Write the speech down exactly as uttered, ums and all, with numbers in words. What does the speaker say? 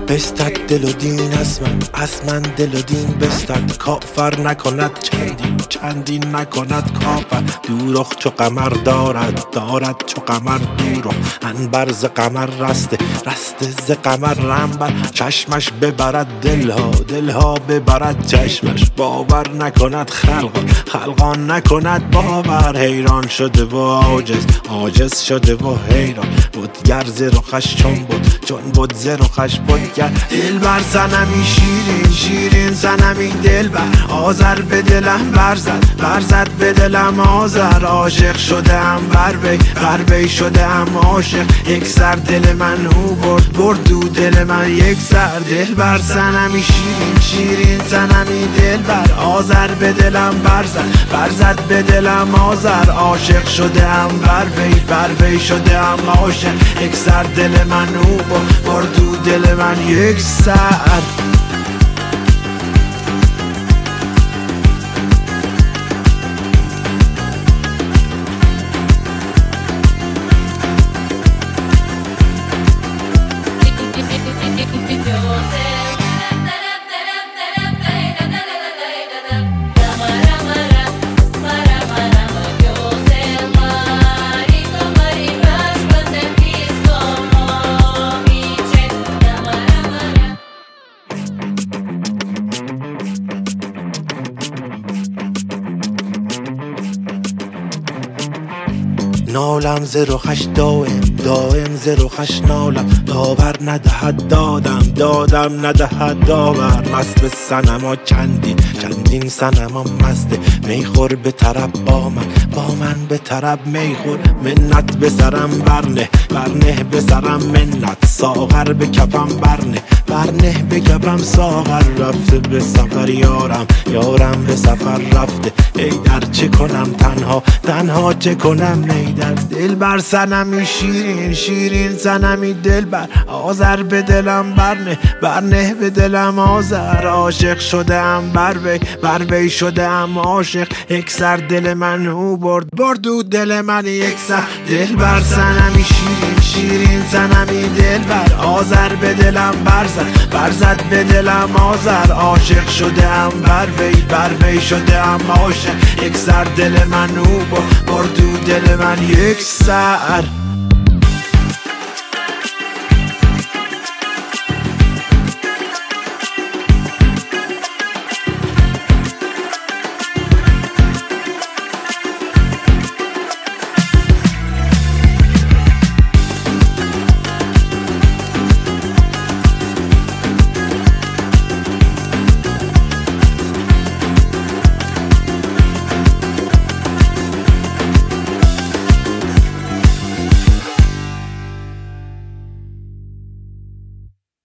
بستد دل و دین از من، از من دل و دین بستد. کافر نکند چندین، چندین نکند کافر. دوروخ چو قمر دارد، دارد چو قمر دوروخ. انبر ز قمر رسته، رسته ز قمر رنبر. چشمش ببرد دلها، دلها ببرد چشمش. باور نکند خلقان، خلقان نکند باور. حیران شده و عاجز، عاجز شده و حیران. بودگر ز رخش چون بود، چون بود ز رخش بودگر. دل بر زنمی شیرین، شیرین زنمی دل بر. آذر به دلم برزد، برزد به دلم آذر. عاشق شده ام بر وی، بر وی شده ام عاشق. یک سر دل من او برد، برد دو دل من یک سر. دل بر زنمی شیرین، شیرین زنمی دل بر. آذر به دلم برزد، برزد به دلم آذر. عاشق شده ام بر وی، بر وی شده ام عاشق. یک سر دل من او برد، برد دو دل من یک سر. نالم ز رخش دائم، دائم ز رخش نالم. داور ندهد دادم، دادم ندهد داور. مست صنما چندین، چندین صنما مسته. میخور به طرب با من، با من به طرب میخور. منت به سرم برنه، برنه به سرم منت. ساغر به کفم برنه، برنه به کفم ساغر. رفته به سفر یارم، یارم به سفر رفته. ای در چه کنم تنها، تنها چه کنم نیدر. دل بر صنمی شیرین، شیرین صنمی دل بر. آذر به دلم برنه، برنه به دلم آذر. عاشق شده ام بر وی، بر وی شده ام عاشق. یک سر دل من او برد، برد دو دل من یک سر. دل بر صنمی شیرین، شیرین صنمی دل بر. آذر به دلم برزد، برزد به دلم آذر. عاشق شده ام بر وی، بر وی شده ام عاشق. یک سر دل من او برد، برد دو دل من یک سر.